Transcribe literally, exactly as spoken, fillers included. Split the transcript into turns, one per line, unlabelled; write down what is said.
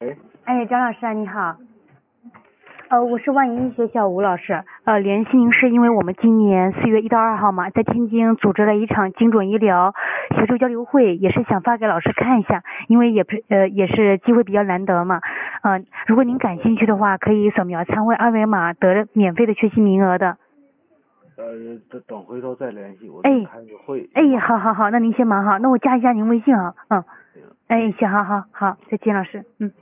喂，
哎，张老师啊，你好。呃，我是万一医学校吴老师。呃，联系您是因为我们今年四月一到二号嘛，在天津组织了一场精准医疗学术交流会，也是想发给老师看一下，因为也不呃也是机会比较难得嘛。呃，如果您感兴趣的话，可以扫描参会二维码得免费的学习名额的。
呃，等等回头再联系，我
哎
正开个会。
哎，好好好，那您先忙好，那我加一下您微信啊。嗯。哎，行，好好好，再见，老师。嗯。